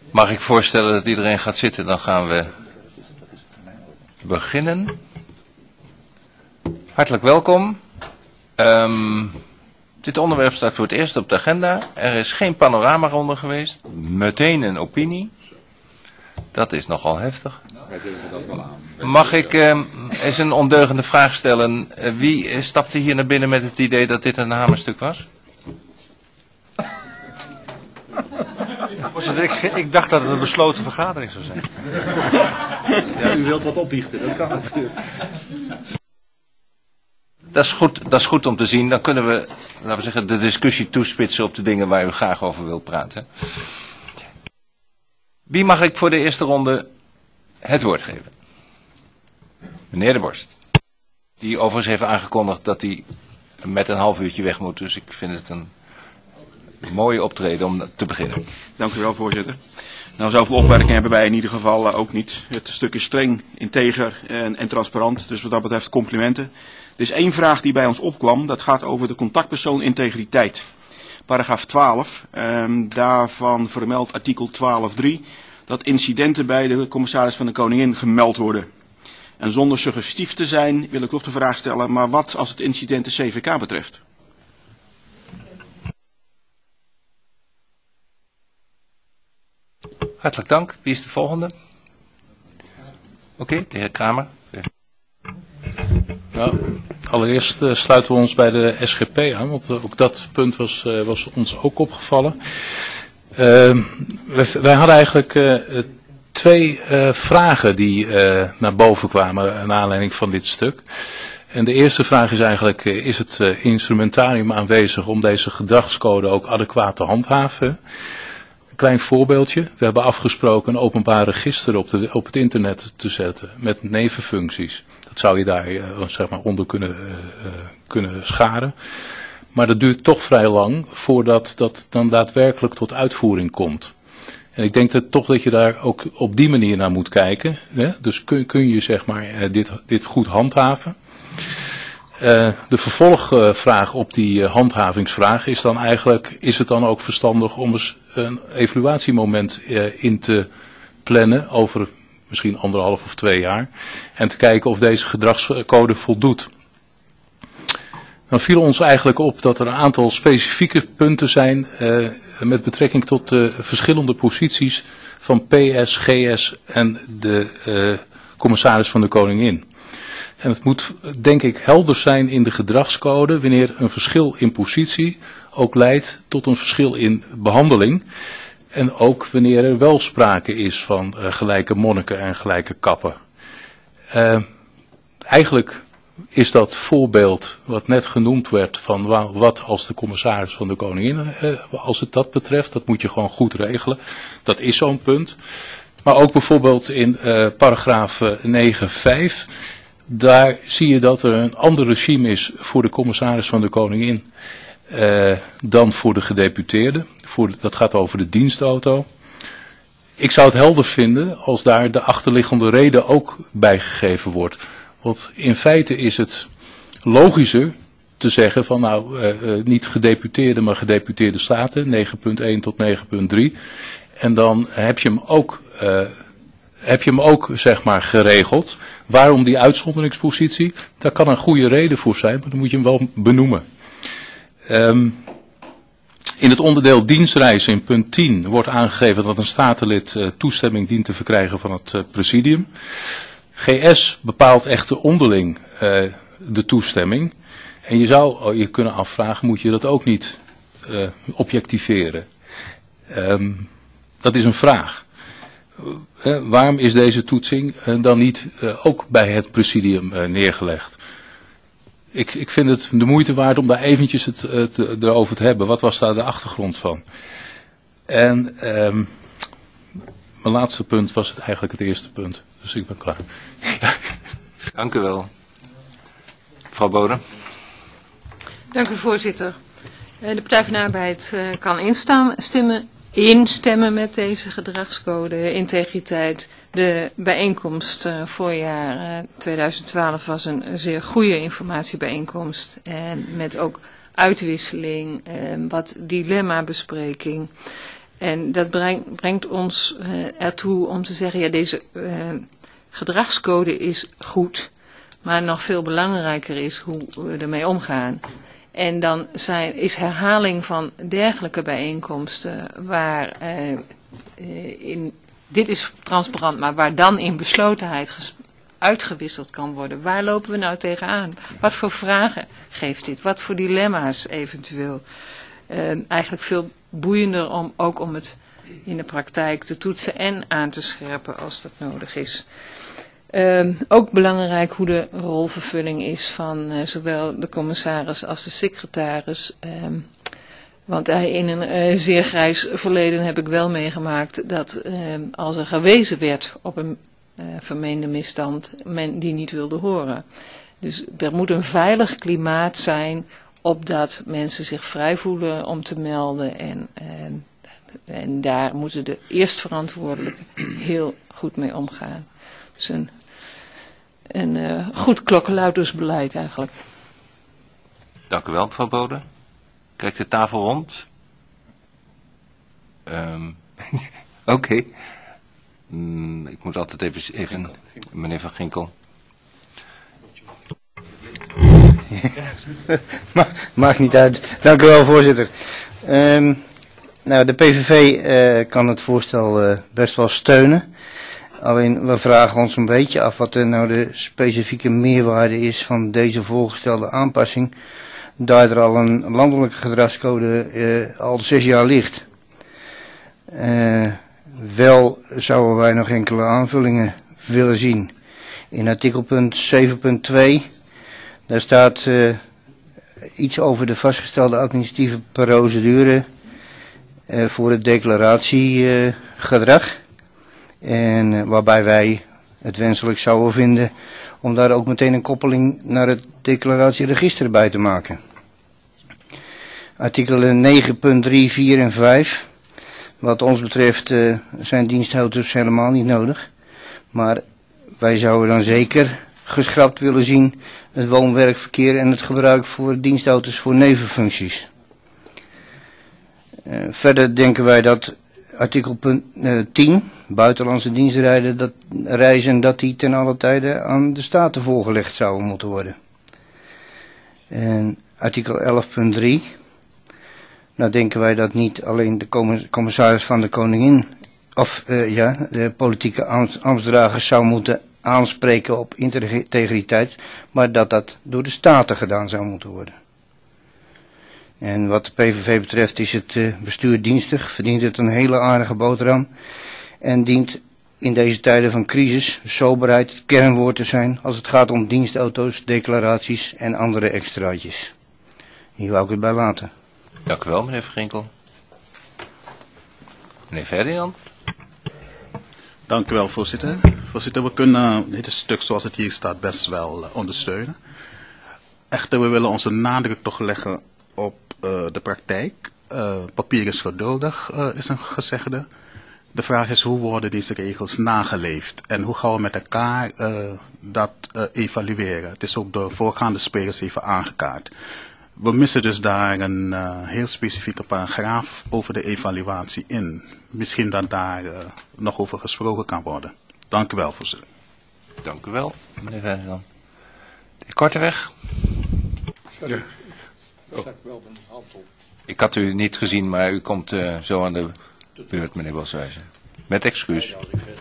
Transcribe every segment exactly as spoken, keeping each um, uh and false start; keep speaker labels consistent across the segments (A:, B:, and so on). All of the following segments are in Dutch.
A: Mag ik voorstellen dat iedereen gaat zitten? Dan gaan we beginnen. Hartelijk welkom. Um, dit onderwerp staat voor het eerst op de agenda. Er is geen panoramaronde geweest. Meteen een opinie. Dat is nogal heftig. Mag ik uh, eens een ondeugende vraag stellen? Uh, wie stapte hier naar binnen met het idee dat dit een hamerstuk was?
B: Ik, ik dacht dat het een besloten vergadering zou zijn.
C: Ja, u wilt wat opbiechten, dat kan natuurlijk.
A: Dat is goed, dat is goed om te zien. Dan kunnen we, laten we zeggen, de discussie toespitsen op de dingen waar u graag over wilt praten. Wie mag ik voor de eerste ronde het woord geven? Meneer De Borst. Die overigens heeft aangekondigd dat hij met een half uurtje weg moet. Dus ik vind het een mooie optreden om te beginnen.
D: Dank u wel, voorzitter. Nou, zoveel opmerkingen hebben wij in ieder geval uh, ook niet. Het stuk is streng, integer en, en transparant. Dus wat dat betreft complimenten. Er is één vraag die bij ons opkwam. Dat gaat over de contactpersoon integriteit. Paragraaf twaalf. Um, daarvan vermeldt artikel twaalf punt drie. Dat incidenten bij de commissaris van de Koningin gemeld worden. En zonder suggestief te zijn wil ik toch de vraag stellen. Maar wat als het incident de C V K betreft?
A: Hartelijk dank. Wie is de volgende? Oké, okay, de heer Kramer.
E: Nou, allereerst uh, sluiten we ons bij de S G P aan, want uh, ook dat punt was, uh, was ons ook opgevallen. Uh, wij, wij hadden eigenlijk uh, twee uh, vragen die uh, naar boven kwamen naar aanleiding van dit stuk. En de eerste vraag is eigenlijk, uh, is het uh, instrumentarium aanwezig om deze gedragscode ook adequaat te handhaven? Een klein voorbeeldje. We hebben afgesproken een openbaar register op, de, op het internet te zetten met nevenfuncties. Dat zou je daar uh, zeg maar onder kunnen, uh, uh, kunnen scharen. Maar dat duurt toch vrij lang voordat dat dan daadwerkelijk tot uitvoering komt. En ik denk dat toch dat je daar ook op die manier naar moet kijken. Hè? Dus kun, kun je zeg maar uh, dit, dit goed handhaven. Uh, de vervolgvraag op die uh, handhavingsvraag is dan eigenlijk, is het dan ook verstandig om eens een evaluatiemoment uh, in te plannen over misschien anderhalf of twee jaar. En te kijken of deze gedragscode voldoet. Dan viel ons eigenlijk op dat er een aantal specifieke punten zijn uh, met betrekking tot de verschillende posities van P S, G S en de uh, commissaris van de Koningin. En het moet denk ik helder zijn in de gedragscode wanneer een verschil in positie ook leidt tot een verschil in behandeling. En ook wanneer er wel sprake is van uh, gelijke monniken en gelijke kappen. Uh, eigenlijk is dat voorbeeld wat net genoemd werd van wat als de commissaris van de Koningin, uh, als het dat betreft, dat moet je gewoon goed regelen. Dat is zo'n punt. Maar ook bijvoorbeeld in uh, paragraaf negen punt vijf, daar zie je dat er een ander regime is voor de commissaris van de Koningin uh, dan voor de gedeputeerde. Voor de, dat gaat over de dienstauto. Ik zou het helder vinden als daar de achterliggende reden ook bijgegeven wordt. Want in feite is het logischer te zeggen van nou uh, uh, niet gedeputeerde maar gedeputeerde staten, negen punt één tot negen punt drie. En dan heb je hem ook, uh, heb je hem ook zeg maar geregeld. Waarom die uitzonderingspositie? Daar kan een goede reden voor zijn, maar dan moet je hem wel benoemen. Um, in het onderdeel dienstreizen in punt tien wordt aangegeven dat een statenlid uh, toestemming dient te verkrijgen van het uh, presidium. G S bepaalt echter onderling uh, de toestemming. En je zou je kunnen afvragen, moet je dat ook niet uh, objectiveren? Um, dat is een vraag. Uh, waarom is deze toetsing uh, dan niet uh, ook bij het presidium uh, neergelegd? Ik, ik vind het de moeite waard om daar eventjes het, uh, te, erover te hebben. Wat was daar de achtergrond van? En um, mijn laatste punt was het eigenlijk het eerste punt. Dus ik ben klaar.
A: Dank u wel. Mevrouw Bode.
F: Dank u, voorzitter. De Partij van de Arbeid uh, kan instemmen, instemmen met deze gedragscode integriteit. De bijeenkomst uh, voorjaar uh, tweeduizend twaalf was een zeer goede informatiebijeenkomst. En met ook uitwisseling, uh, wat dilemma-bespreking. en dat breng, brengt ons uh, ertoe om te zeggen, ja, deze uh, gedragscode is goed, maar nog veel belangrijker is hoe we ermee omgaan. En dan zijn, is herhaling van dergelijke bijeenkomsten waar uh, uh, in, dit is transparant, maar waar dan in beslotenheid ges, uitgewisseld kan worden. Waar lopen we nou tegenaan? Wat voor vragen geeft dit? Wat voor dilemma's eventueel? Uh, eigenlijk veel boeiender om ook om het in de praktijk te toetsen en aan te scherpen als dat nodig is. Uh, ook belangrijk hoe de rolvervulling is van uh, zowel de commissaris als de secretaris. Uh, want uh, in een uh, zeer grijs verleden heb ik wel meegemaakt dat uh, als er gewezen werd op een uh, vermeende misstand, men die niet wilde horen. Dus er moet een veilig klimaat zijn opdat mensen zich vrij voelen om te melden. En, uh, en daar moeten de eerstverantwoordelijken heel goed mee omgaan. Dus een, een uh, goed klokkenluidersbeleid eigenlijk.
A: Dank u wel, mevrouw Bode. Kijk de tafel rond. Um, Oké. Okay. Mm, ik moet altijd even... even meneer Van Ginkel.
G: Ma maakt niet uit. Dank u wel, voorzitter. Um, nou, de P V V uh, kan het voorstel uh, best wel steunen. Alleen we vragen ons een beetje af wat er nou de specifieke meerwaarde is van deze voorgestelde aanpassing. Daar er al een landelijke gedragscode uh, al zes jaar ligt. Uh, wel zouden wij nog enkele aanvullingen willen zien. In artikelpunt zeven punt twee, daar staat uh, iets over de vastgestelde administratieve procedure uh, voor het declaratiegedrag. Uh, en uh, waarbij wij het wenselijk zouden vinden om daar ook meteen een koppeling naar het declaratieregister bij te maken. Artikelen negen punt drie, vier en vijf. Wat ons betreft uh, zijn dienstauto's helemaal niet nodig. Maar wij zouden dan zeker geschrapt willen zien het woon-werkverkeer en het gebruik voor dienstauto's voor nevenfuncties. Uh, verder denken wij dat artikel punt, uh, tien, buitenlandse dienstrijden, dat, reizen, dat die ten alle tijde aan de Staten voorgelegd zouden moeten worden. En artikel elf punt drie, nou denken wij dat niet alleen de commissaris van de Koningin, of uh, ja, de politieke ambtsdragers zou moeten aanspreken op integriteit, maar dat dat door de Staten gedaan zou moeten worden. En wat de P V V betreft is het uh, bestuur dienstig, verdient het een hele aardige boterham en dient in deze tijden van crisis soberheid het kernwoord te zijn als het gaat om dienstauto's, declaraties en andere extraatjes. Hier wou ik het bij laten.
A: Dank u wel, meneer Van Ginkel. Meneer Ferdinand.
H: Dank u wel, voorzitter. Voorzitter, we kunnen dit stuk zoals het hier staat best wel uh, ondersteunen. Echter, we willen onze nadruk toch leggen op uh, de praktijk. Uh, papier is geduldig, uh, is een gezegde. De vraag is, hoe worden deze regels nageleefd? En hoe gaan we met elkaar uh, dat uh, evalueren? Het is ook door voorgaande sprekers even aangekaart. We missen dus daar een uh, heel specifieke paragraaf over de evaluatie in. Misschien dat daar uh, nog over gesproken kan worden. Dank u wel, voorzitter.
A: Dank u wel, meneer Ferdinand. De Korteweg.
I: Sorry. Oh.
A: Ik had u niet gezien, maar u komt uh, zo aan de beurt, meneer Boshuizen. Met excuus.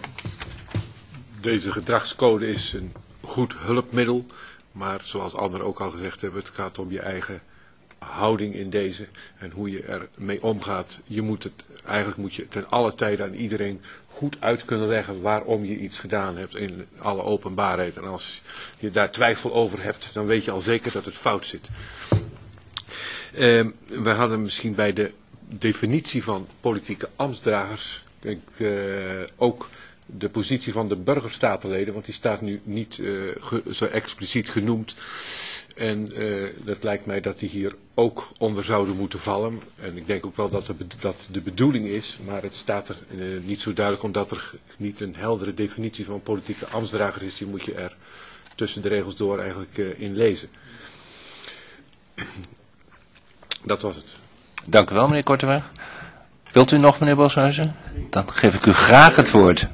I: Deze gedragscode is een goed hulpmiddel. Maar zoals anderen ook al gezegd hebben, het gaat om je eigen houding in deze en hoe je ermee omgaat. Je moet het, eigenlijk moet je ten alle tijde aan iedereen goed uit kunnen leggen waarom je iets gedaan hebt in alle openbaarheid. En als je daar twijfel over hebt, dan weet je al zeker dat het fout zit. Uh, we hadden misschien bij de definitie van politieke ambtsdragers denk, uh, ook de positie van de burgerstatenleden, want die staat nu niet uh, ge, zo expliciet genoemd. En uh, dat lijkt mij dat die hier ook onder zouden moeten vallen. En ik denk ook wel dat, de, dat de bedoeling is, maar het staat er uh, niet zo duidelijk, omdat er niet een heldere definitie van politieke ambtsdrager is. Die moet je er tussen de regels door eigenlijk uh, in lezen. Dat was het.
A: Dank u wel, meneer Korteweg. Wilt u nog, meneer Boshuizen? Dan geef ik u graag het woord.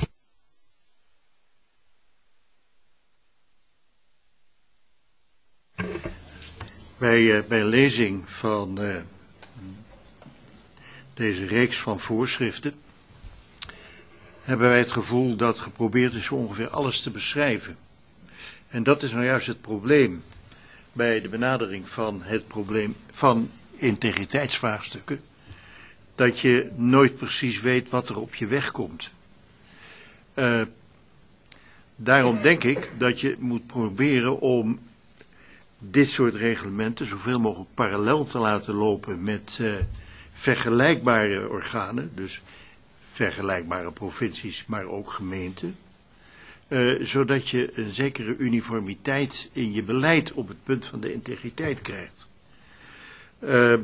J: Bij, uh, bij lezing van uh, deze reeks van voorschriften hebben wij het gevoel dat geprobeerd is ongeveer alles te beschrijven. En dat is nou juist het probleem bij de benadering van het probleem van integriteitsvraagstukken. Dat je nooit precies weet wat er op je weg komt. Uh, daarom denk ik dat je moet proberen om dit soort reglementen zoveel mogelijk parallel te laten lopen met uh, vergelijkbare organen, dus vergelijkbare provincies, maar ook gemeenten, uh, zodat je een zekere uniformiteit in je beleid op het punt van de integriteit krijgt. Uh,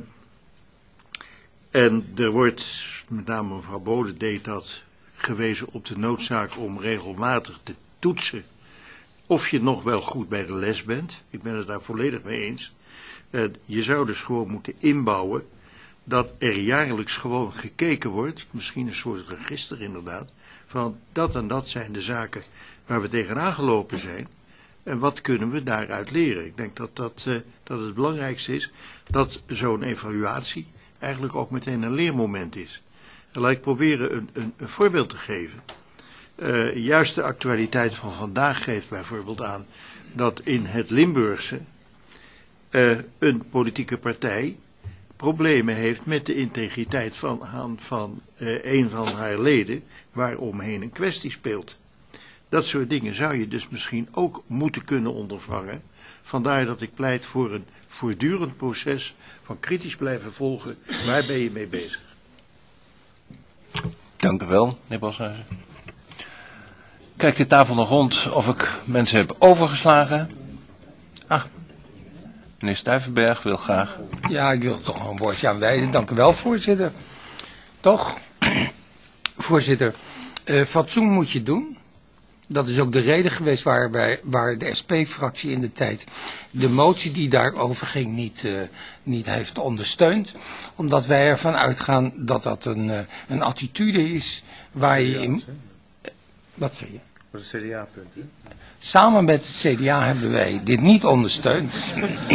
J: en er wordt, met name mevrouw Bode deed dat, gewezen op de noodzaak om regelmatig te toetsen of je nog wel goed bij de les bent. Ik ben het daar volledig mee eens. Uh, je zou dus gewoon moeten inbouwen dat er jaarlijks gewoon gekeken wordt, misschien een soort register inderdaad, van dat en dat zijn de zaken waar we tegenaan gelopen zijn en wat kunnen we daaruit leren. Ik denk dat, dat, uh, dat het belangrijkste is dat zo'n evaluatie eigenlijk ook meteen een leermoment is. En laat ik proberen een, een, een voorbeeld te geven. Uh, juist de actualiteit van vandaag geeft bijvoorbeeld aan dat in het Limburgse uh, een politieke partij problemen heeft met de integriteit van, van uh, een van haar leden, waaromheen een kwestie speelt. Dat soort dingen zou je dus misschien ook moeten kunnen ondervangen. Vandaar dat ik pleit voor een voortdurend proces van kritisch blijven volgen. Waar ben je mee bezig?
A: Dank u wel, meneer Boshuizen. Kijk de tafel nog rond of ik mensen heb overgeslagen. Ah, meneer Stuyvenberg wil graag.
K: Ja, ik wil toch een woordje aan wijden. Dank u wel, voorzitter. Toch? Voorzitter, uh, fatsoen moet je doen. Dat is ook de reden geweest waar, wij, waar de S P-fractie in de tijd de motie die daarover ging niet, uh, niet heeft ondersteund. Omdat wij ervan uitgaan dat dat een, uh, een attitude is waar je in... Wat zeg je?
B: Dat is het C D A-punt.
K: Samen met het C D A hebben wij dit niet ondersteund.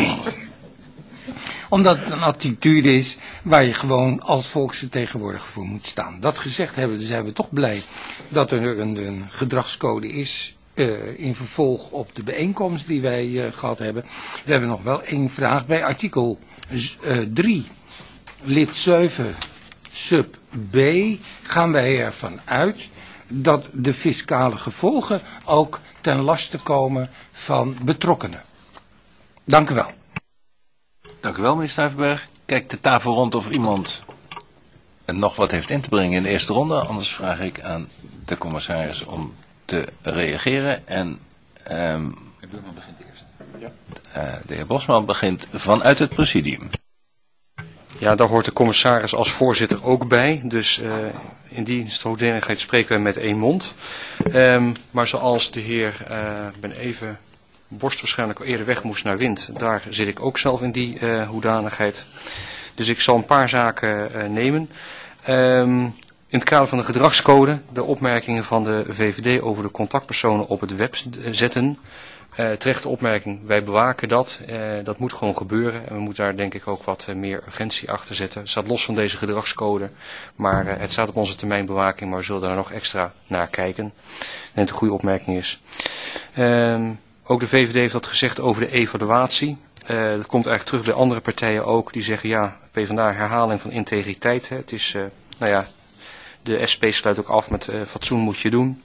K: Omdat het een attitude is waar je gewoon als volksvertegenwoordiger voor moet staan. Dat gezegd hebben, dus zijn we toch blij dat er een, een gedragscode is uh, in vervolg op de bijeenkomst die wij uh, gehad hebben. We hebben nog wel één vraag bij artikel drie, lid zeven, sub B, gaan wij ervan uit dat de fiscale gevolgen ook ten laste komen van betrokkenen. Dank u wel.
A: Dank u wel, meneer Stuyvenberg. Kijk de tafel rond of iemand nog wat heeft in te brengen in de eerste ronde. Anders vraag ik aan de commissaris om te reageren. En um, de Buurman begint eerst. Ja. Uh, de heer Bosman begint vanuit het presidium.
L: Ja, daar hoort de commissaris als voorzitter ook bij. Dus uh, in die hoedanigheid spreken wij met één mond. Um, maar zoals de heer, uh, ben even... Borst waarschijnlijk al eerder weg moest naar Wind. Daar zit ik ook zelf in die uh, hoedanigheid. Dus ik zal een paar zaken uh, nemen. Um, in het kader van de gedragscode, de opmerkingen van de V V D over de contactpersonen op het web zetten. Uh, terechte opmerking, wij bewaken dat. Uh, dat moet gewoon gebeuren. En we moeten daar denk ik ook wat uh, meer urgentie achter zetten. Het staat los van deze gedragscode. Maar uh, het staat op onze termijnbewaking. Maar we zullen daar nog extra naar kijken. En het een goede opmerking is. Um, Ook de V V D heeft dat gezegd over de evaluatie. Uh, dat komt eigenlijk terug bij andere partijen ook. Die zeggen ja, PvdA herhaling van integriteit. Hè. Het is, uh, nou ja, de S P sluit ook af met uh, fatsoen moet je doen.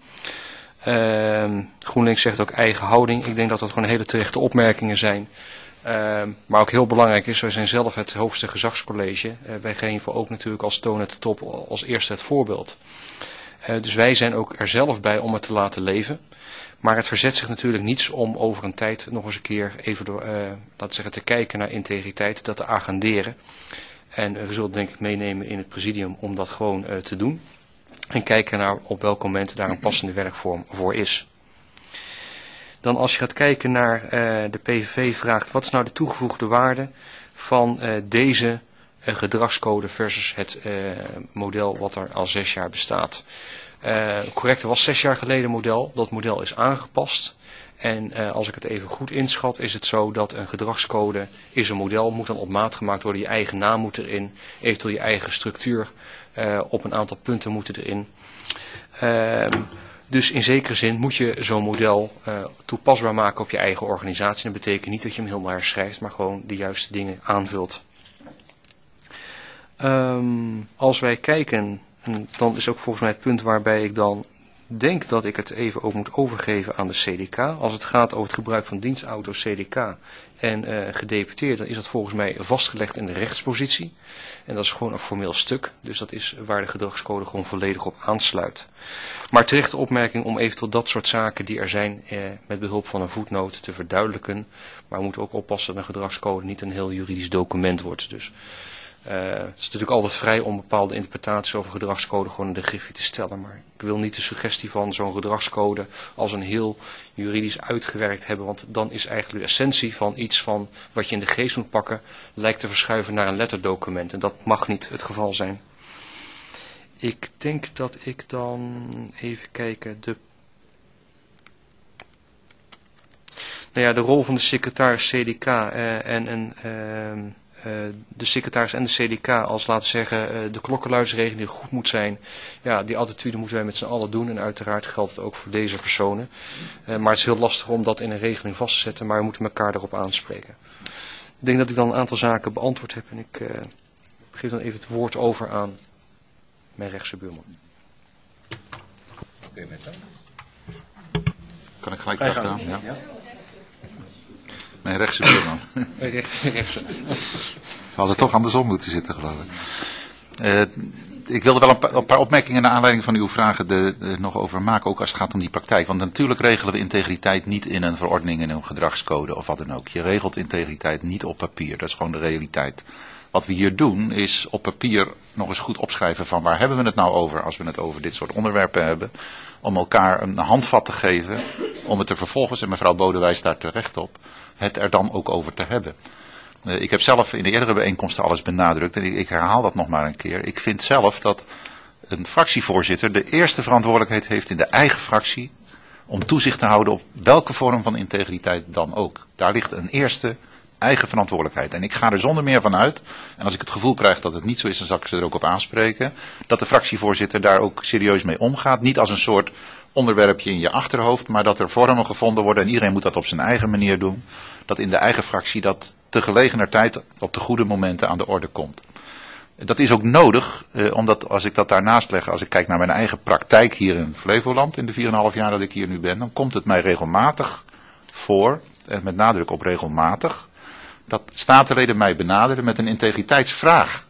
L: Uh, GroenLinks zegt ook eigen houding. Ik denk dat dat gewoon hele terechte opmerkingen zijn. Uh, maar ook heel belangrijk is, wij zijn zelf het hoogste gezagscollege. Uh, wij geven ook natuurlijk als toon at de top als eerste het voorbeeld. Uh, dus wij zijn ook er zelf bij om het te laten leven. Maar het verzet zich natuurlijk niets om over een tijd nog eens een keer even door, uh, laten zeggen, te kijken naar integriteit, dat te agenderen. En uh, we zullen denk ik meenemen in het presidium om dat gewoon uh, te doen. En kijken naar op welk moment daar een passende werkvorm voor is. Dan als je gaat kijken naar uh, de P V V vraagt, wat is nou de toegevoegde waarde van uh, deze uh, gedragscode versus het uh, model wat er al zes jaar bestaat. Uh, correct, er was zes jaar geleden een model. Dat model is aangepast. En uh, als ik het even goed inschat, is het zo dat een gedragscode is een model, moet dan op maat gemaakt worden. Je eigen naam moet erin, eventueel je eigen structuur uh, op een aantal punten moeten erin. Uh, dus in zekere zin moet je zo'n model uh, toepasbaar maken op je eigen organisatie. Dat betekent niet dat je hem helemaal herschrijft, maar gewoon de juiste dingen aanvult. Um, als wij kijken, en dan is ook volgens mij het punt waarbij ik dan denk dat ik het even ook moet overgeven aan de C D K. Als het gaat over het gebruik van dienstauto's C D K en uh, gedeputeerden, is dat volgens mij vastgelegd in de rechtspositie. En dat is gewoon een formeel stuk. Dus dat is waar de gedragscode gewoon volledig op aansluit. Maar terechte opmerking om eventueel dat soort zaken die er zijn eh, met behulp van een voetnoot te verduidelijken. Maar we moeten ook oppassen dat een gedragscode niet een heel juridisch document wordt. Dus Uh, het is natuurlijk altijd vrij om bepaalde interpretaties over gedragscode gewoon in de griffie te stellen. Maar ik wil niet de suggestie van zo'n gedragscode als een heel juridisch uitgewerkt hebben. Want dan is eigenlijk de essentie van iets van wat je in de geest moet pakken, lijkt te verschuiven naar een letterdocument. En dat mag niet het geval zijn. Ik denk dat ik dan even kijken. De, nou ja, de rol van de secretaris C D K uh, en een... Uh, Uh, de secretaris en de C D K als, laten we zeggen, uh, de klokkenluidersregeling die goed moet zijn. Ja, die attitude moeten wij met z'n allen doen en uiteraard geldt het ook voor deze personen. Uh, maar het is heel lastig om dat in een regeling vast te zetten, maar we moeten elkaar daarop aanspreken. Ik denk dat ik dan een aantal zaken beantwoord heb en ik uh, geef dan even het woord over aan mijn rechtse buurman.
M: Oké, met dan. Kan ik gelijk achteraan? Ja. ja. Mijn rechtse buurman.
L: Rechtse.
M: We hadden toch andersom moeten zitten, geloof ik. Uh, ik wilde wel een paar, een paar opmerkingen naar aanleiding van uw vragen de, de, nog over maken, ook als het gaat om die praktijk. Want natuurlijk regelen we integriteit niet in een verordening, in een gedragscode of wat dan ook. Je regelt integriteit niet op papier, dat is gewoon de realiteit. Wat we hier doen is op papier nog eens goed opschrijven van waar hebben we het nou over als we het over dit soort onderwerpen hebben. Om elkaar een handvat te geven, om het er vervolgens, en mevrouw Bode wijst daar terecht op, het er dan ook over te hebben. Uh, ik heb zelf in de eerdere bijeenkomsten alles benadrukt en ik, ik herhaal dat nog maar een keer. Ik vind zelf dat een fractievoorzitter de eerste verantwoordelijkheid heeft in de eigen fractie om toezicht te houden op welke vorm van integriteit dan ook. Daar ligt een eerste eigen verantwoordelijkheid. En ik ga er zonder meer van uit, en als ik het gevoel krijg dat het niet zo is, dan zal ik ze er ook op aanspreken, dat de fractievoorzitter daar ook serieus mee omgaat. Niet als een soort onderwerpje in je achterhoofd, maar dat er vormen gevonden worden en iedereen moet dat op zijn eigen manier doen. Dat in de eigen fractie dat te gelegener tijd op de goede momenten aan de orde komt. Dat is ook nodig, eh, omdat als ik dat daarnaast leg, als ik kijk naar mijn eigen praktijk hier in Flevoland, in de vier en een half jaar dat ik hier nu ben, dan komt het mij regelmatig voor, en met nadruk op regelmatig, dat statenleden mij benaderen met een integriteitsvraag.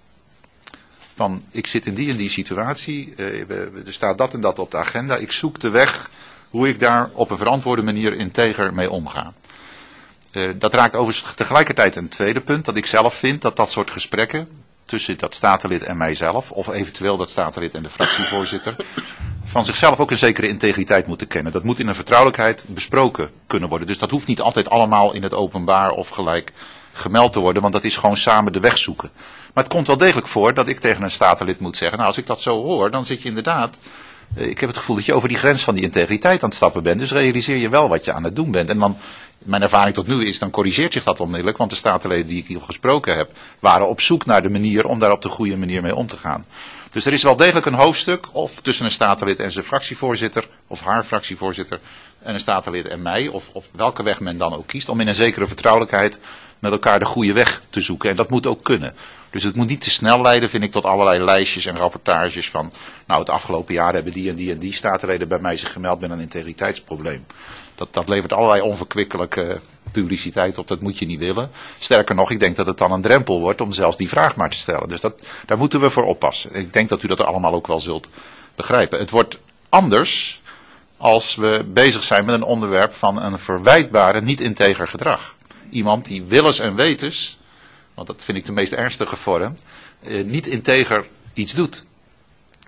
M: Van, ik zit in die en die situatie, uh, er staat dat en dat op de agenda, ik zoek de weg hoe ik daar op een verantwoorde manier integer mee omga. Uh, dat raakt overigens tegelijkertijd een tweede punt, dat ik zelf vind dat dat soort gesprekken tussen dat statenlid en mijzelf, of eventueel dat statenlid en de fractievoorzitter, van zichzelf ook een zekere integriteit moeten kennen. Dat moet in een vertrouwelijkheid besproken kunnen worden. Dus dat hoeft niet altijd allemaal in het openbaar of gelijk gemeld te worden, want dat is gewoon samen de weg zoeken. Maar het komt wel degelijk voor dat ik tegen een statenlid moet zeggen, nou als ik dat zo hoor, dan zit je inderdaad, ik heb het gevoel dat je over die grens van die integriteit aan het stappen bent, dus realiseer je wel wat je aan het doen bent. En dan, mijn ervaring tot nu is, dan corrigeert zich dat onmiddellijk, want de statenleden die ik hier gesproken heb, waren op zoek naar de manier om daar op de goede manier mee om te gaan. Dus er is wel degelijk een hoofdstuk, of tussen een statenlid en zijn fractievoorzitter, of haar fractievoorzitter, en een statenlid en mij, of, of welke weg men dan ook kiest, om in een zekere vertrouwelijkheid met elkaar de goede weg te zoeken. En dat moet ook kunnen. Dus het moet niet te snel leiden, vind ik, tot allerlei lijstjes en rapportages van, nou het afgelopen jaar hebben die en die en die statenleden bij mij zich gemeld met een integriteitsprobleem. Dat, dat levert allerlei onverkwikkelijke publiciteit op, dat moet je niet willen. Sterker nog, ik denk dat het dan een drempel wordt om zelfs die vraag maar te stellen. Dus dat, daar moeten we voor oppassen. Ik denk dat u dat allemaal ook wel zult begrijpen. Het wordt anders als we bezig zijn met een onderwerp van een verwijtbare, niet integer gedrag. Iemand die willens en wetens, want dat vind ik de meest ernstige vorm, eh, niet integer iets doet.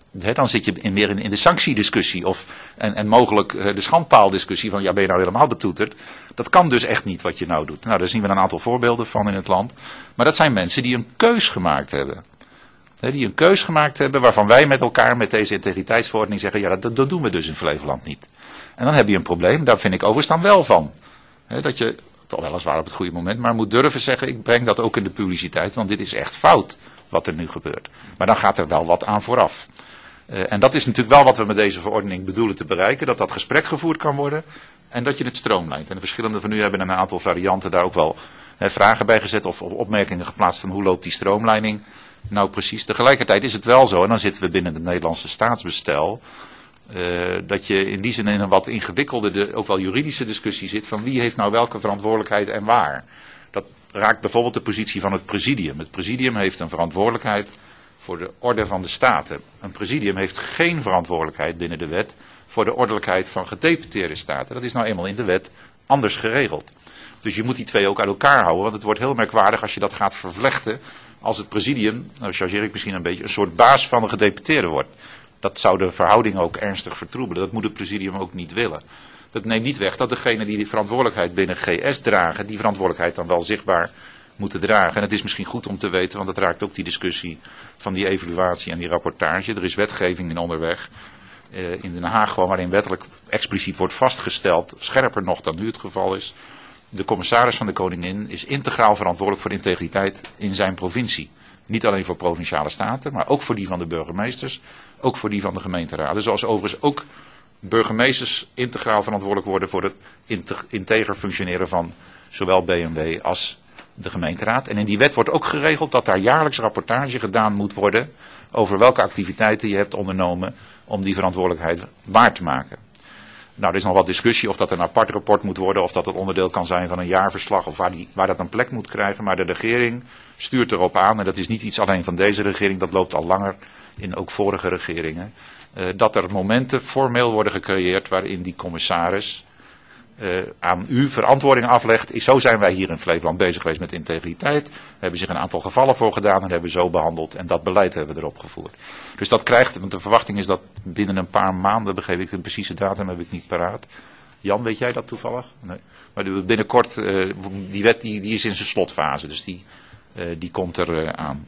M: He, dan zit je in, meer in, in de sanctiediscussie of, en, en mogelijk uh, de schandpaaldiscussie van ja, ben je nou helemaal betoeterd? Dat kan dus echt niet wat je nou doet. Nou, daar zien we een aantal voorbeelden van in het land. Maar dat zijn mensen die een keus gemaakt hebben. He, die een keus gemaakt hebben waarvan wij met elkaar met deze integriteitsverordening zeggen, ja, dat, dat doen we dus in Flevoland niet. En dan heb je een probleem, daar vind ik overigens dan wel van. He, dat je, toch weliswaar op het goede moment, maar moet durven zeggen, ik breng dat ook in de publiciteit, want dit is echt fout wat er nu gebeurt. Maar dan gaat er wel wat aan vooraf. Uh, en dat is natuurlijk wel wat we met deze verordening bedoelen te bereiken, dat dat gesprek gevoerd kan worden en dat je het stroomlijnt. En de verschillende van u hebben een aantal varianten daar ook wel he, vragen bij gezet of opmerkingen geplaatst van hoe loopt die stroomlijning nou precies. Tegelijkertijd is het wel zo, en dan zitten we binnen het Nederlandse staatsbestel, uh, dat je in die zin in een wat ingewikkelde, de, ook wel juridische discussie zit van wie heeft nou welke verantwoordelijkheid en waar. Dat raakt bijvoorbeeld de positie van het presidium. Het presidium heeft een verantwoordelijkheid voor de orde van de staten. Een presidium heeft geen verantwoordelijkheid binnen de wet voor de ordelijkheid van gedeputeerde staten. Dat is nou eenmaal in de wet anders geregeld. Dus je moet die twee ook uit elkaar houden, want het wordt heel merkwaardig als je dat gaat vervlechten, als het presidium, nou chargeer ik misschien een beetje, een soort baas van de gedeputeerde wordt. Dat zou de verhouding ook ernstig vertroebelen. Dat moet het presidium ook niet willen. Dat neemt niet weg dat degenen die die verantwoordelijkheid binnen G S dragen, die verantwoordelijkheid dan wel zichtbaar moeten dragen. En het is misschien goed om te weten, want dat raakt ook die discussie van die evaluatie en die rapportage. Er is wetgeving in onderweg uh, in Den Haag gewoon waarin wettelijk expliciet wordt vastgesteld, scherper nog dan nu het geval is. De commissaris van de Koningin is integraal verantwoordelijk voor de integriteit in zijn provincie. Niet alleen voor provinciale staten, maar ook voor die van de burgemeesters, ook voor die van de gemeenteraden. Zoals overigens ook burgemeesters integraal verantwoordelijk worden voor het integer functioneren van zowel B M W als de gemeenteraad. En in die wet wordt ook geregeld dat daar jaarlijks rapportage gedaan moet worden over welke activiteiten je hebt ondernomen om die verantwoordelijkheid waar te maken. Nou, er is nog wat discussie of dat een apart rapport moet worden, of dat het onderdeel kan zijn van een jaarverslag, of waar, die, waar dat een plek moet krijgen. Maar de regering stuurt erop aan, en dat is niet iets alleen van deze regering, dat loopt al langer in ook vorige regeringen, uh, dat er momenten formeel worden gecreëerd waarin die commissaris uh, aan u verantwoording aflegt. Zo zijn wij hier in Flevoland bezig geweest met integriteit. We hebben zich een aantal gevallen voor gedaan en hebben zo behandeld. En dat beleid hebben we erop gevoerd. Dus dat krijgt, want de verwachting is dat binnen een paar maanden, begreep ik de precieze datum, heb ik niet paraat. Jan, weet jij dat toevallig? Nee. Maar binnenkort, uh, die wet die, die is in zijn slotfase, dus die, uh, die komt er uh, aan.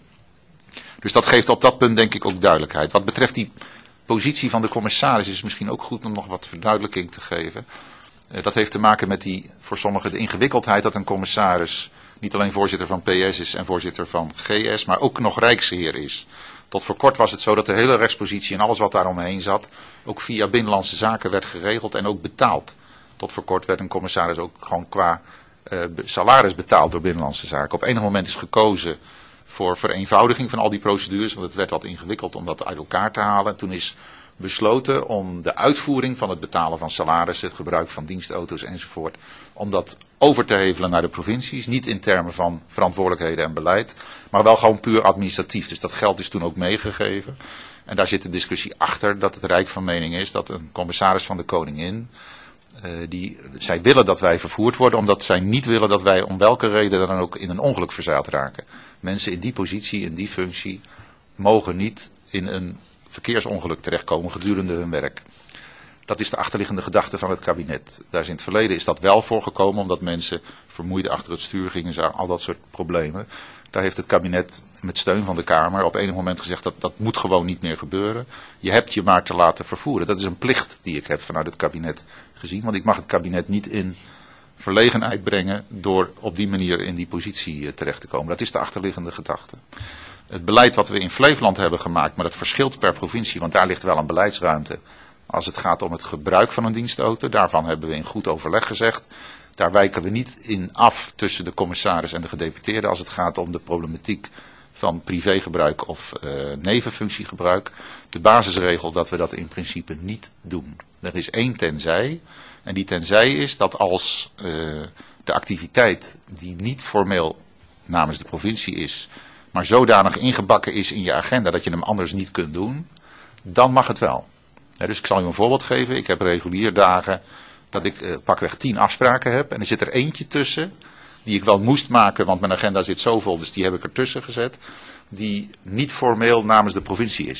M: Dus dat geeft op dat punt denk ik ook duidelijkheid. Wat betreft die positie van de commissaris is het misschien ook goed om nog wat verduidelijking te geven. Uh, dat heeft te maken met die, voor sommigen de ingewikkeldheid dat een commissaris niet alleen voorzitter van P S is en voorzitter van G S, maar ook nog Rijksheer is. Tot voor kort was het zo dat de hele rechtspositie en alles wat daaromheen zat ook via Binnenlandse Zaken werd geregeld en ook betaald. Tot voor kort werd een commissaris ook gewoon qua uh, salaris betaald door Binnenlandse Zaken. Op enig moment is gekozen voor vereenvoudiging van al die procedures, want het werd wat ingewikkeld om dat uit elkaar te halen. En toen is besloten om de uitvoering van het betalen van salarissen, het gebruik van dienstauto's enzovoort, om dat over te hevelen naar de provincies. Niet in termen van verantwoordelijkheden en beleid, maar wel gewoon puur administratief. Dus dat geld is toen ook meegegeven. En daar zit de discussie achter dat het Rijk van mening is dat een commissaris van de Koningin, uh, die, zij willen dat wij vervoerd worden, omdat zij niet willen dat wij om welke reden dan ook in een ongeluk verzeild raken. Mensen in die positie, in die functie, mogen niet in een verkeersongeluk terechtkomen gedurende hun werk. Dat is de achterliggende gedachte van het kabinet. Daar is in het verleden is dat wel voorgekomen, omdat mensen vermoeid achter het stuur gingen, al dat soort problemen. Daar heeft het kabinet met steun van de Kamer op enig moment gezegd dat dat moet gewoon niet meer gebeuren. Je hebt je maar te laten vervoeren. Dat is een plicht die ik heb vanuit het kabinet gezien, want ik mag het kabinet niet in verlegenheid brengen door op die manier in die positie terecht te komen. Dat is de achterliggende gedachte. Het beleid wat we in Flevoland hebben gemaakt, maar dat verschilt per provincie, want daar ligt wel een beleidsruimte. Als het gaat om het gebruik van een dienstauto, daarvan hebben we in goed overleg gezegd. Daar wijken we niet in af tussen de commissaris en de gedeputeerde als het gaat om de problematiek van privégebruik of uh, nevenfunctiegebruik. De basisregel dat we dat in principe niet doen. Er is één tenzij, en die tenzij is dat als uh, de activiteit die niet formeel namens de provincie is, maar zodanig ingebakken is in je agenda dat je hem anders niet kunt doen, dan mag het wel. Ja, dus ik zal u een voorbeeld geven. Ik heb regulier dagen dat ik uh, pakweg tien afspraken heb. En er zit er eentje tussen, die ik wel moest maken, want mijn agenda zit zo vol, dus die heb ik ertussen gezet. Die niet formeel namens de provincie is.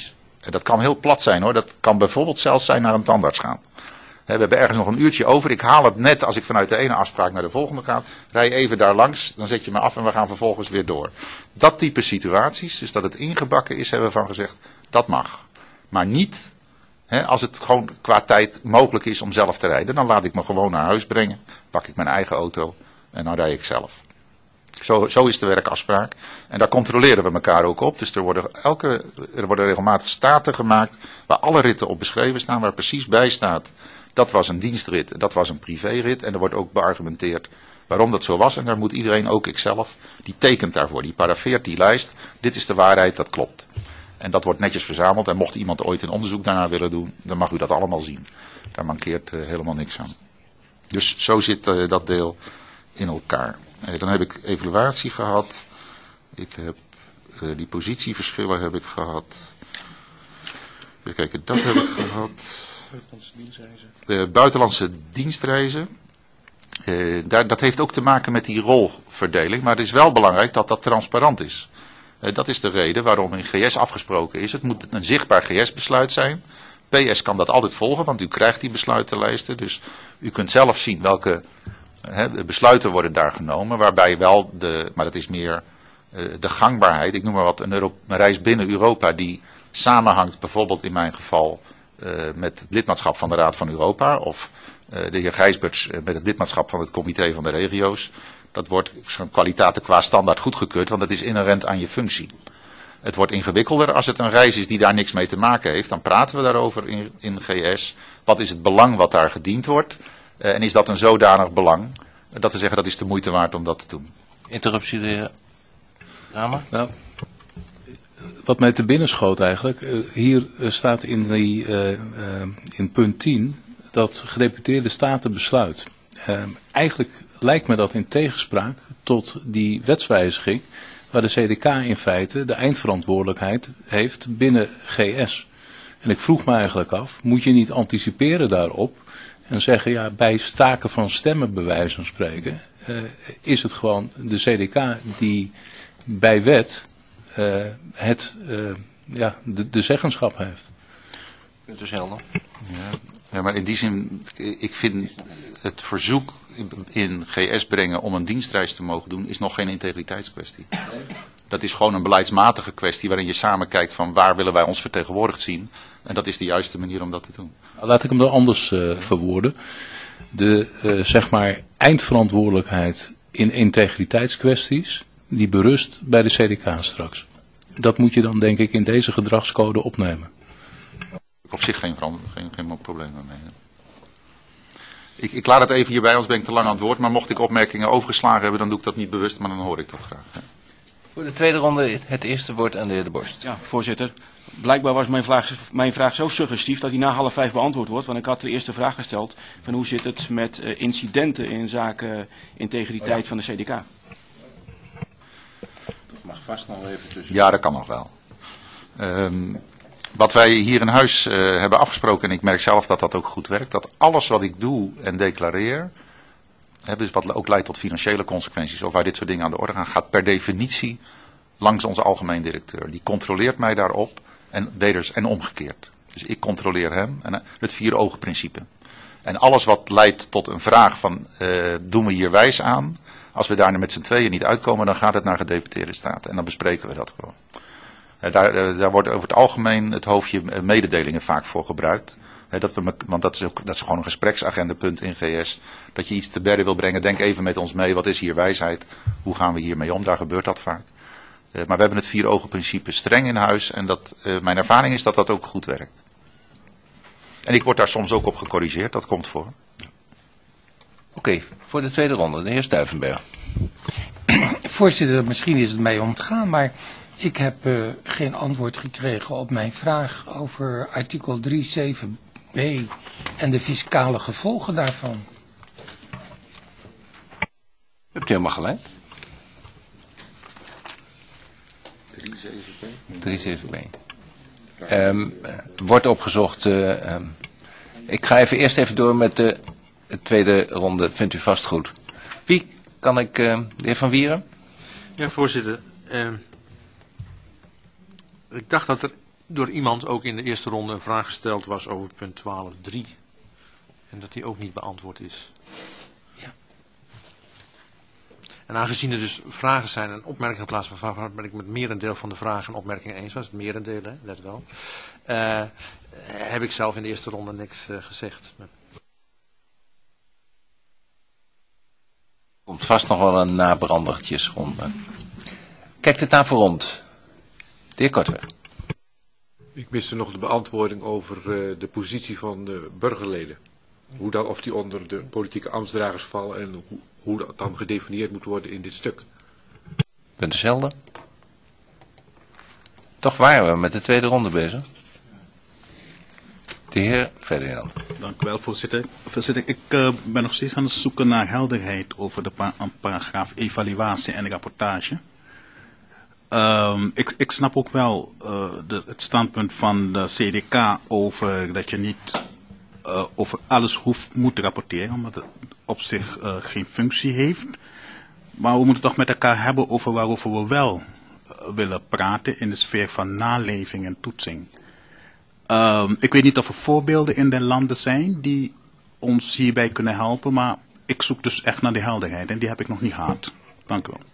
M: En dat kan heel plat zijn hoor. Dat kan bijvoorbeeld zelfs zijn naar een tandarts gaan. We hebben ergens nog een uurtje over. Ik haal het net als ik vanuit de ene afspraak naar de volgende ga. Rij even daar langs, dan zet je me af en we gaan vervolgens weer door. Dat type situaties, dus dat het ingebakken is, hebben we van gezegd, dat mag. Maar niet, hè, als het gewoon qua tijd mogelijk is om zelf te rijden. Dan laat ik me gewoon naar huis brengen, pak ik mijn eigen auto en dan rij ik zelf. Zo, zo is de werkafspraak. En daar controleren we elkaar ook op. Dus er worden, elke, er worden regelmatig staten gemaakt waar alle ritten op beschreven staan, waar precies bij staat. Dat was een dienstrit, dat was een privérit. En er wordt ook beargumenteerd waarom dat zo was. En daar moet iedereen, ook ikzelf, die tekent daarvoor. Die parafeert die lijst. Dit is de waarheid, dat klopt. En dat wordt netjes verzameld. En mocht iemand ooit een onderzoek daarna willen doen, dan mag u dat allemaal zien. Daar mankeert uh, helemaal niks aan. Dus zo zit uh, dat deel in elkaar. Uh, dan heb ik evaluatie gehad. Ik heb uh, die positieverschillen heb ik gehad. Even kijken, dat heb ik gehad.
D: Buitenlandse dienstreizen.
M: De buitenlandse dienstreizen. Uh, daar, dat heeft ook te maken met die rolverdeling. Maar het is wel belangrijk dat dat transparant is. Uh, dat is de reden waarom in G S afgesproken is. Het moet een zichtbaar G S-besluit zijn. P S kan dat altijd volgen, want u krijgt die besluitenlijsten. Dus u kunt zelf zien welke uh, besluiten worden daar genomen. Waarbij wel, de, maar dat is meer uh, de gangbaarheid. Ik noem maar wat, een, Euro, een reis binnen Europa die samenhangt bijvoorbeeld in mijn geval uh, met het lidmaatschap van de Raad van Europa. Of uh, de heer Gijsberts uh, met het lidmaatschap van het Comité van de Regio's. Dat wordt kwaliteiten qua standaard goedgekeurd, want dat is inherent aan je functie. Het wordt ingewikkelder als het een reis is die daar niks mee te maken heeft. Dan praten we daarover in, in G S. Wat is het belang wat daar gediend wordt? Uh, en is dat een zodanig belang uh, dat we zeggen dat is de moeite waard om dat te doen?
A: Interruptie de heer Kramer.
E: Nou, wat mij te binnen schoot eigenlijk. Uh, hier uh, staat in, die, uh, uh, in punt tien dat gedeputeerde staten besluit. Uh, eigenlijk lijkt me dat in tegenspraak tot die wetswijziging waar de C D K in feite de eindverantwoordelijkheid heeft binnen G S. En ik vroeg me eigenlijk af, moet je niet anticiperen daarop en zeggen, ja, bij staken van stemmen bij wijze van spreken, uh, is het gewoon de C D K die bij wet uh, het, uh, ja, de, de zeggenschap heeft.
A: Punt is helder.
M: Ja, ja, maar in die zin, ik vind het verzoek in G S brengen om een dienstreis te mogen doen, is nog geen integriteitskwestie. Dat is gewoon een beleidsmatige kwestie waarin je samen kijkt van waar willen wij ons vertegenwoordigd zien. En dat is de juiste manier om dat te doen.
E: Laat ik hem dan anders uh, verwoorden. De uh, zeg maar eindverantwoordelijkheid in integriteitskwesties, die berust bij de C D K straks. Dat moet je dan denk ik in deze gedragscode opnemen.
M: Ik op zich geen, geen, geen probleem mee. Ik, ik laat het even hierbij, anders ben ik te lang aan het woord. Maar mocht ik opmerkingen overgeslagen hebben, dan doe ik dat niet bewust, maar dan hoor ik dat graag. Ja.
A: Voor de tweede ronde het eerste woord aan de heer De Borst.
D: Ja, voorzitter. Blijkbaar was mijn vraag, mijn vraag zo suggestief dat die na half vijf beantwoord wordt. Want ik had de eerste vraag gesteld van hoe zit het met uh, incidenten in zaken integriteit oh ja. van de C D K.
A: Dat mag vast nog even tussen.
M: Ja, dat kan nog wel. Um, Wat wij hier in huis uh, hebben afgesproken, en ik merk zelf dat dat ook goed werkt, dat alles wat ik doe en declareer, hè, dus wat ook leidt tot financiële consequenties of waar dit soort dingen aan de orde gaan, gaat per definitie langs onze algemeen directeur. Die controleert mij daarop en, weders, en omgekeerd. Dus ik controleer hem en uh, het vier ogen principe. En alles wat leidt tot een vraag van, uh, doen we hier wijs aan? Als we daar met z'n tweeën niet uitkomen, dan gaat het naar gedeputeerde staten en dan bespreken we dat gewoon. Daar, daar wordt over het algemeen het hoofdje mededelingen vaak voor gebruikt. Dat we, want dat is, ook, dat is gewoon een gespreksagendapunt in G S. Dat je iets te berden wil brengen, denk even met ons mee. Wat is hier wijsheid? Hoe gaan we hiermee om? Daar gebeurt dat vaak. Maar we hebben het vier ogen principe streng in huis. En dat, mijn ervaring is dat dat ook goed werkt. En ik word daar soms ook op gecorrigeerd. Dat komt voor.
A: Oké, okay, voor de tweede ronde. De heer Stuyvenberg.
K: Voorzitter, misschien is het mij ontgaan, maar ik heb uh, geen antwoord gekregen op mijn vraag over artikel drie zeven b en de fiscale gevolgen daarvan.
A: U hebt helemaal gelijk. drie zeven b. Um, wordt opgezocht. Uh, um, ik ga even eerst even door met de, de tweede ronde. Vindt u vast goed. Wie kan ik? Uh, de heer Van Wieren?
B: Ja, voorzitter. Uh, ik dacht dat er door iemand ook in de eerste ronde een vraag gesteld was over punt twaalf punt drie. En dat die ook niet beantwoord is.
K: Ja.
B: En aangezien er dus vragen zijn en opmerkingen in plaats van vragen, ben ik met merendeel van de vragen en opmerkingen eens was. Het merendeel, hè, let wel. Uh, heb ik zelf in de eerste ronde niks uh, gezegd.
A: Komt vast nog wel een nabrandertjesronde. Kijkt het daarvoor rond. De heer Korteweg.
I: Ik miste nog de beantwoording over uh, de positie van de burgerleden. Hoe dat, of die onder de politieke ambtsdragers vallen en hoe, hoe dat dan gedefinieerd moet worden in dit stuk.
A: Punt is helder. Toch waren we met de tweede ronde bezig. De heer Ferdinand.
H: Dank u wel, voorzitter. Voorzitter, ik uh, ben nog steeds aan het zoeken naar helderheid over de pa paragraaf evaluatie en rapportage. Um, ik, ik snap ook wel uh, de, het standpunt van de C D K over dat je niet uh, over alles hoeft moet rapporteren, omdat het op zich uh, geen functie heeft. Maar we moeten toch met elkaar hebben over waarover we wel uh, willen praten in de sfeer van naleving en toetsing. Um, ik weet niet of er voorbeelden in de landen zijn die ons hierbij kunnen helpen, maar ik zoek dus echt naar die helderheid en die heb ik nog niet gehad. Dank u wel.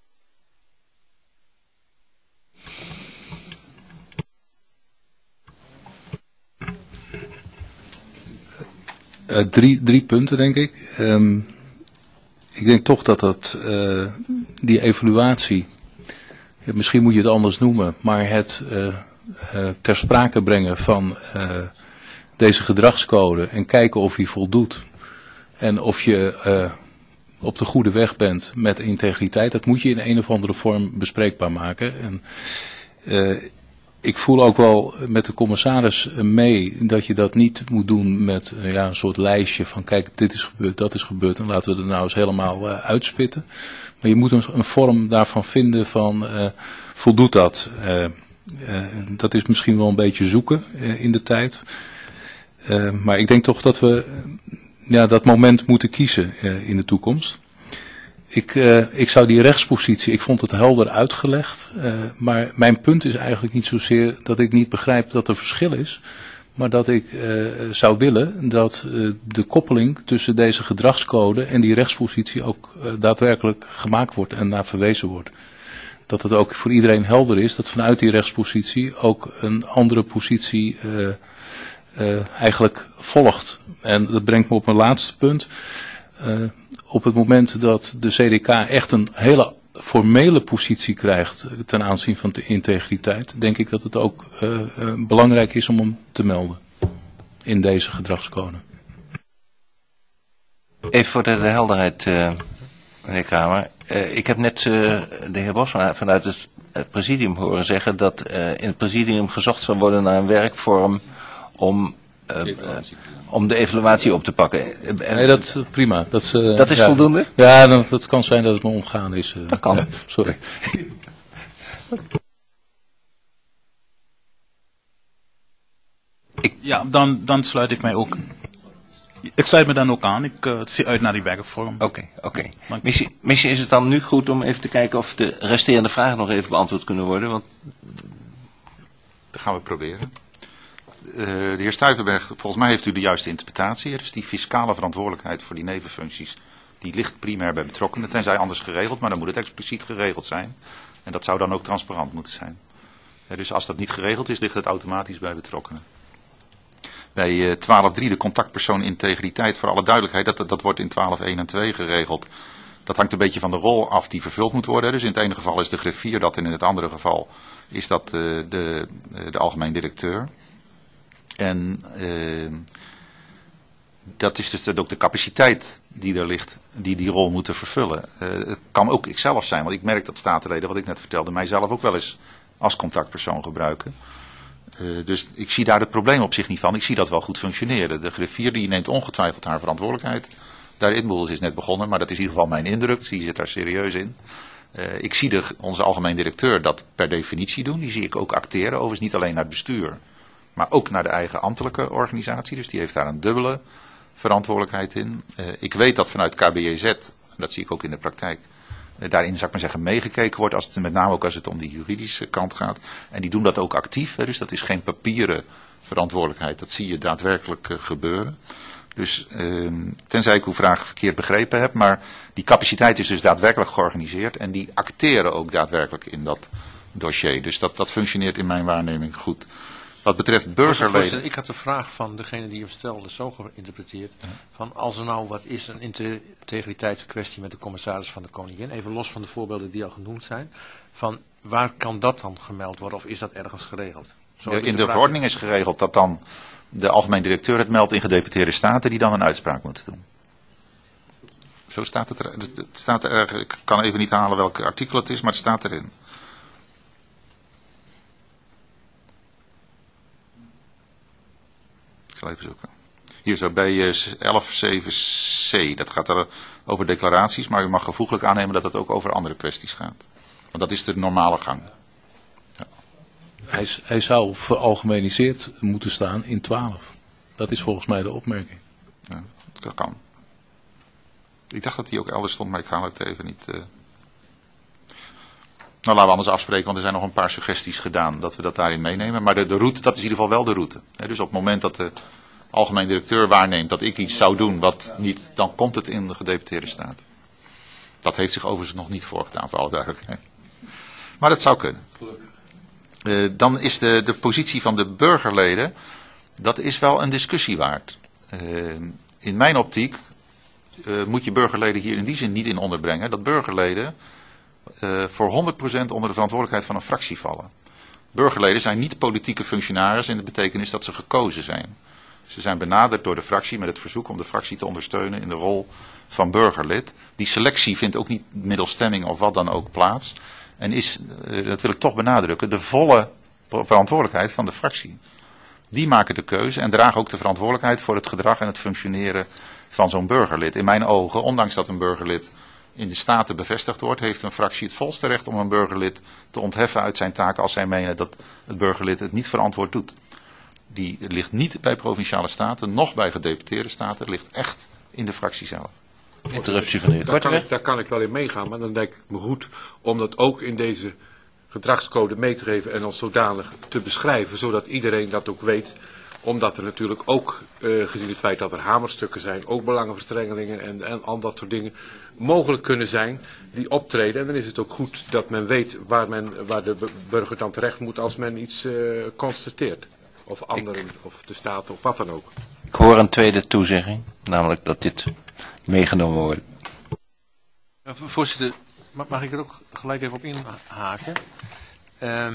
E: Uh, drie, drie punten, denk ik. Um, ik denk toch dat dat, uh, die evaluatie, ja, misschien moet je het anders noemen, maar het uh, uh, ter sprake brengen van uh, deze gedragscode en kijken of hij voldoet. En of je uh, op de goede weg bent met integriteit, dat moet je in een of andere vorm bespreekbaar maken. En, uh, Ik voel ook wel met de commissaris mee dat je dat niet moet doen met uh, ja, een soort lijstje van kijk, dit is gebeurd, dat is gebeurd en laten we er nou eens helemaal uh, uitspitten. Maar je moet een, een vorm daarvan vinden van uh, voldoet dat. Uh, uh, dat is misschien wel een beetje zoeken uh, in de tijd. Uh, maar ik denk toch dat we uh, ja, dat moment moeten kiezen uh, in de toekomst. Ik, uh, ik zou die rechtspositie, ik vond het helder uitgelegd, uh, maar mijn punt is eigenlijk niet zozeer dat ik niet begrijp dat er verschil is, maar dat ik uh, zou willen dat uh, de koppeling tussen deze gedragscode en die rechtspositie ook uh, daadwerkelijk gemaakt wordt en naar verwezen wordt. Dat het ook voor iedereen helder is dat vanuit die rechtspositie ook een andere positie uh, uh, eigenlijk volgt. En dat brengt me op mijn laatste punt. Uh, Op het moment dat de C D K echt een hele formele positie krijgt ten aanzien van de integriteit, denk ik dat het ook uh, uh, belangrijk is om hem te melden in deze gedragscode.
A: Even voor de, de helderheid, uh, meneer Kramer. Uh, ik heb net uh, de heer Bosma vanuit het presidium horen zeggen dat uh, in het presidium gezocht zal worden naar een werkvorm om Uh, uh, om de evaluatie op te pakken.
E: En nee, dat is prima. Dat is, uh,
A: dat is
E: ja,
A: voldoende?
E: Ja, dan, dat kan zijn dat het me ontgaan is. Uh,
A: dat kan.
E: Ja, sorry.
H: Ik, ja, dan, dan sluit ik mij ook. Ik sluit me dan ook aan. Ik uh, zie uit naar die werkvorm.
A: Oké, okay, oké. Okay. Misschien, misschien is het dan nu goed om even te kijken of de resterende vragen nog even beantwoord kunnen worden. Want
M: dat gaan we proberen. Uh, de heer Stuyverberg, volgens mij heeft u de juiste interpretatie. Dus die fiscale verantwoordelijkheid voor die nevenfuncties, die ligt primair bij betrokkenen, tenzij anders geregeld, maar dan moet het expliciet geregeld zijn. En dat zou dan ook transparant moeten zijn. Uh, dus als dat niet geregeld is, ligt het automatisch bij betrokkenen. Bij uh, twaalf punt drie, de contactpersoon integriteit, voor alle duidelijkheid, dat, dat wordt in twaalf punt één en twee geregeld. Dat hangt een beetje van de rol af die vervuld moet worden. Dus in het ene geval is de griffier dat en in het andere geval is dat uh, de, uh, de algemeen directeur. En uh, dat is dus ook de capaciteit die er ligt, die die rol moeten vervullen. Uh, het kan ook ikzelf zijn, want ik merk dat statenleden, wat ik net vertelde, mijzelf ook wel eens als contactpersoon gebruiken. Uh, dus ik zie daar het probleem op zich niet van. Ik zie dat wel goed functioneren. De griffier die neemt ongetwijfeld haar verantwoordelijkheid daarin. Boel is net begonnen, maar dat is in ieder geval mijn indruk. Dus die zit daar serieus in. Uh, ik zie de, onze algemeen directeur dat per definitie doen. Die zie ik ook acteren, overigens niet alleen naar het bestuur, maar ook naar de eigen ambtelijke organisatie. Dus die heeft daar een dubbele verantwoordelijkheid in. Uh, ik weet dat vanuit K B J Z, en dat zie ik ook in de praktijk, daarin, zou ik maar zeggen, meegekeken wordt, als het, met name ook als het om die juridische kant gaat. En die doen dat ook actief, hè, dus dat is geen papieren verantwoordelijkheid, dat zie je daadwerkelijk uh, gebeuren. Dus uh, tenzij ik uw vraag verkeerd begrepen heb, maar die capaciteit is dus daadwerkelijk georganiseerd en die acteren ook daadwerkelijk in dat dossier. Dus dat, dat functioneert in mijn waarneming goed. Wat betreft burgerleden...
B: Ik had de vraag van degene die hem stelde zo geïnterpreteerd. Van als er nou wat is, een integriteitskwestie met de commissaris van de Koningin. Even los van de voorbeelden die al genoemd zijn. Van waar kan dat dan gemeld worden of is dat ergens geregeld? Zo
M: de, in de verordening is geregeld dat dan de algemeen directeur het meldt in gedeputeerde staten die dan een uitspraak moeten doen. Zo staat het er. Het staat er. Ik kan even niet halen welk artikel het is, maar het staat erin. Even zoeken. Hier zo bij elf zeven c, dat gaat er over declaraties, maar u mag gevoeglijk aannemen dat het ook over andere kwesties gaat. Want dat is de normale gang. Ja.
E: Hij, hij zou veralgemeniseerd moeten staan in twaalf. Dat is volgens mij de opmerking.
M: Ja, dat kan. Ik dacht dat hij ook elders stond, maar ik haal het even niet. Uh... Nou, laten we anders afspreken, want er zijn nog een paar suggesties gedaan dat we dat daarin meenemen. Maar de, de route, dat is in ieder geval wel de route. He, dus op het moment dat de algemeen directeur waarneemt dat ik iets zou doen wat niet, dan komt het in de gedeputeerde staat. Dat heeft zich overigens nog niet voorgedaan, voor alle duidelijkheid. Maar dat zou kunnen. Uh, dan is de, de positie van de burgerleden, dat is wel een discussie waard. Uh, in mijn optiek uh, moet je burgerleden hier in die zin niet in onderbrengen, dat burgerleden Uh, voor honderd procent onder de verantwoordelijkheid van een fractie vallen. Burgerleden zijn niet politieke functionarissen in de betekenis dat ze gekozen zijn. Ze zijn benaderd door de fractie met het verzoek om de fractie te ondersteunen in de rol van burgerlid. Die selectie vindt ook niet middels stemming of wat dan ook plaats. En is, uh, dat wil ik toch benadrukken, de volle verantwoordelijkheid van de fractie. Die maken de keuze en dragen ook de verantwoordelijkheid voor het gedrag en het functioneren van zo'n burgerlid. In mijn ogen, ondanks dat een burgerlid in de Staten bevestigd wordt, heeft een fractie het volste recht om een burgerlid te ontheffen uit zijn taken als zij menen dat het burgerlid het niet verantwoord doet. Die ligt niet bij provinciale staten, noch bij gedeputeerde staten, het ligt echt in de fractie zelf.
A: Interruptie van de heer
I: daar kan, ik, daar kan ik wel in meegaan, maar dan denk ik me goed om dat ook in deze gedragscode mee te geven en als zodanig te beschrijven, zodat iedereen dat ook weet. Omdat er natuurlijk ook, uh, gezien het feit dat er hamerstukken zijn, ook belangenverstrengelingen en, en al dat soort dingen mogelijk kunnen zijn die optreden. En dan is het ook goed dat men weet waar, men, waar de burger dan terecht moet als men iets uh, constateert. Of anderen, ik, of de staat, of wat dan ook.
A: Ik hoor een tweede toezegging, namelijk dat dit meegenomen wordt.
B: Ja, voorzitter, mag ik er ook gelijk even op inhaken? Uh,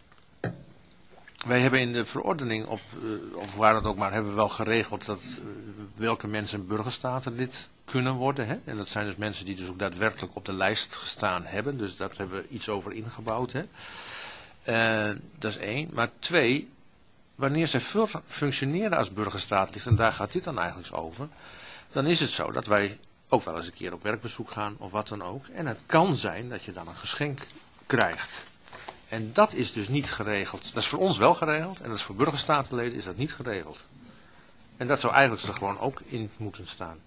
B: Wij hebben in de verordening, op, uh, of waar dat ook maar, hebben we wel geregeld dat uh, welke mensen burgerstatenlid kunnen worden. Hè? En dat zijn dus mensen die dus ook daadwerkelijk op de lijst gestaan hebben. Dus daar hebben we iets over ingebouwd. Hè? Uh, dat is één. Maar twee, wanneer zij functioneren als burgerstatenlid, en daar gaat dit dan eigenlijk over, dan is het zo dat wij ook wel eens een keer op werkbezoek gaan of wat dan ook. En het kan zijn dat je dan een geschenk krijgt. En dat is dus niet geregeld. Dat is voor ons wel geregeld. En dat is voor burgerstatenleden is dat niet geregeld. En dat zou eigenlijk er gewoon ook in moeten staan.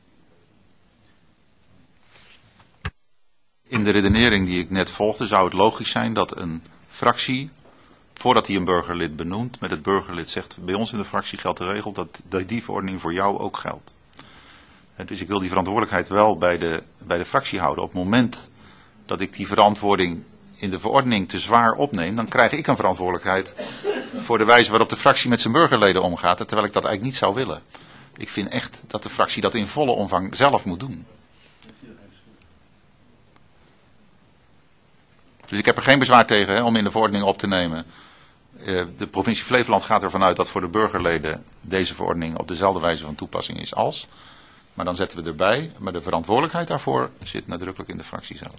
M: In de redenering die ik net volgde zou het logisch zijn dat een fractie, voordat hij een burgerlid benoemt, met het burgerlid zegt, bij ons in de fractie geldt de regel dat die verordening voor jou ook geldt. Dus ik wil die verantwoordelijkheid wel bij de, bij de fractie houden. Op het moment dat ik die verantwoording in de verordening te zwaar opneem, dan krijg ik een verantwoordelijkheid voor de wijze waarop de fractie met zijn burgerleden omgaat, terwijl ik dat eigenlijk niet zou willen. Ik vind echt dat de fractie dat in volle omvang zelf moet doen. Dus ik heb er geen bezwaar tegen hè, om in de verordening op te nemen. Uh, de provincie Flevoland gaat ervan uit dat voor de burgerleden deze verordening op dezelfde wijze van toepassing is als. Maar dan zetten we erbij, maar de verantwoordelijkheid daarvoor zit nadrukkelijk in de fractie zelf.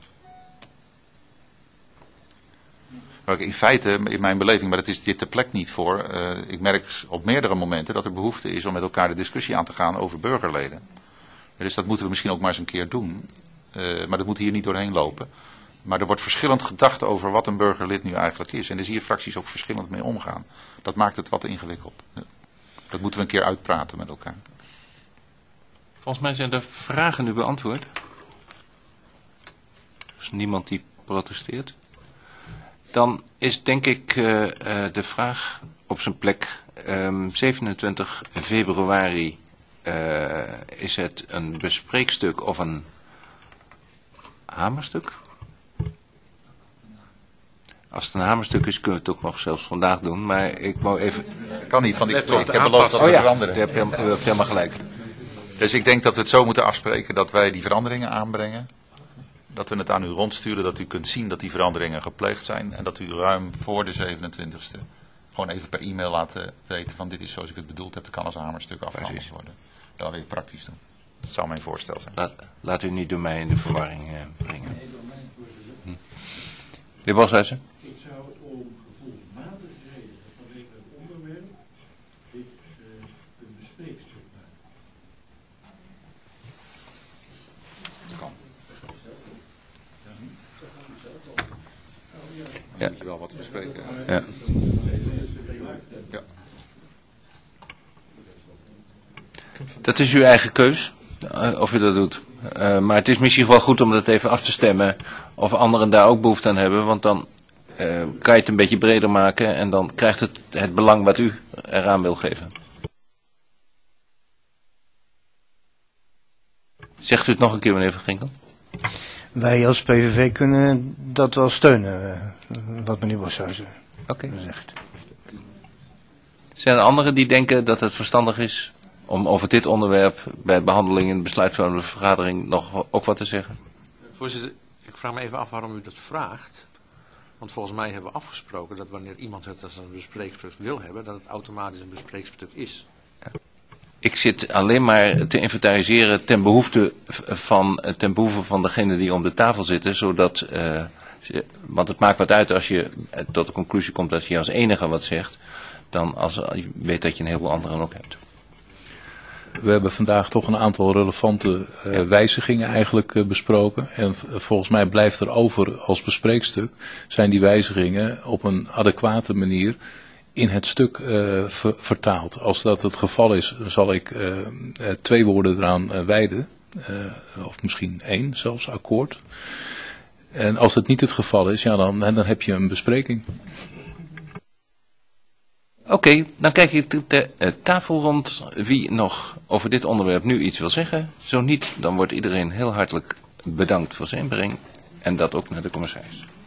M: In feite, in mijn beleving, maar dat is dit de plek niet voor, uh, ik merk op meerdere momenten dat er behoefte is om met elkaar de discussie aan te gaan over burgerleden. Dus dat moeten we misschien ook maar eens een keer doen, uh, maar dat moet hier niet doorheen lopen. Maar er wordt verschillend gedacht over wat een burgerlid nu eigenlijk is. En daar zie je fracties ook verschillend mee omgaan. Dat maakt het wat ingewikkeld. Dat moeten we een keer uitpraten met elkaar.
A: Volgens mij zijn de vragen nu beantwoord. Er is niemand die protesteert. Dan is denk ik uh, uh, de vraag op zijn plek. Um, zevenentwintig februari uh, is het een bespreekstuk of een hamerstuk? Als het een hamerstuk is, kunnen we het ook nog zelfs vandaag doen. Maar ik wou even...
M: Kan niet, want ik, ik heb beloofd dat we
A: oh, ja.
M: veranderen.
A: U hebt helemaal, u hebt helemaal gelijk.
M: Dus ik denk dat we het zo moeten afspreken dat wij die veranderingen aanbrengen. Dat we het aan u rondsturen, dat u kunt zien dat die veranderingen gepleegd zijn. En dat u ruim voor de zevenentwintigste gewoon even per e-mail laten weten van dit is zoals ik het bedoeld heb. Dat kan als een hamerstuk afgehandeld worden. Dat wil je praktisch doen. Dat zou mijn voorstel zijn.
A: Laat, laat u niet door mij in de verwarring uh, brengen. Hm. De heer Boshuizen?
J: Ik zou om gevoelsmatige redenen vanwege het onderwerp dit uh, een bespreekstuk maken.
M: Kan.
A: Ja.
M: Moet je wel wat bespreken.
A: Ja.
M: Ja.
A: Dat is uw eigen keus, uh, of u dat doet. Uh, maar het is misschien wel goed om dat even af te stemmen of anderen daar ook behoefte aan hebben. Want dan uh, kan je het een beetje breder maken en dan krijgt het het belang wat u eraan wil geven. Zegt u het nog een keer, meneer Van Ginkel?
G: Wij als P V V kunnen dat wel steunen, wat meneer Boshuizen
A: okay.
G: zegt.
A: Zijn er anderen die denken dat het verstandig is om over dit onderwerp bij behandeling in de besluitvormende vergadering nog ook wat te zeggen?
B: Voorzitter, ik vraag me even af waarom u dat vraagt. Want volgens mij hebben we afgesproken dat wanneer iemand het als een bespreekstuk wil hebben, dat het automatisch een bespreekstuk is.
A: Ja. Ik zit alleen maar te inventariseren ten behoeve van, ten behoeve van degene die om de tafel zitten, zodat, uh, want het maakt wat uit als je tot de conclusie komt dat je als enige wat zegt, dan als je weet dat je een heleboel anderen ook hebt.
E: We hebben vandaag toch een aantal relevante uh, wijzigingen eigenlijk uh, besproken. En uh, volgens mij blijft er over als bespreekstuk zijn die wijzigingen op een adequate manier in het stuk uh, ver vertaald. Als dat het geval is, zal ik uh, uh, twee woorden eraan uh, wijden. Uh, of misschien één zelfs, akkoord. En als het niet het geval is, ja, dan, dan heb je een bespreking.
A: Oké, okay, dan kijk ik de, de uh, tafel rond wie nog over dit onderwerp nu iets wil zeggen. Zo niet, dan wordt iedereen heel hartelijk bedankt voor zijn inbreng. En dat ook naar de commissaris.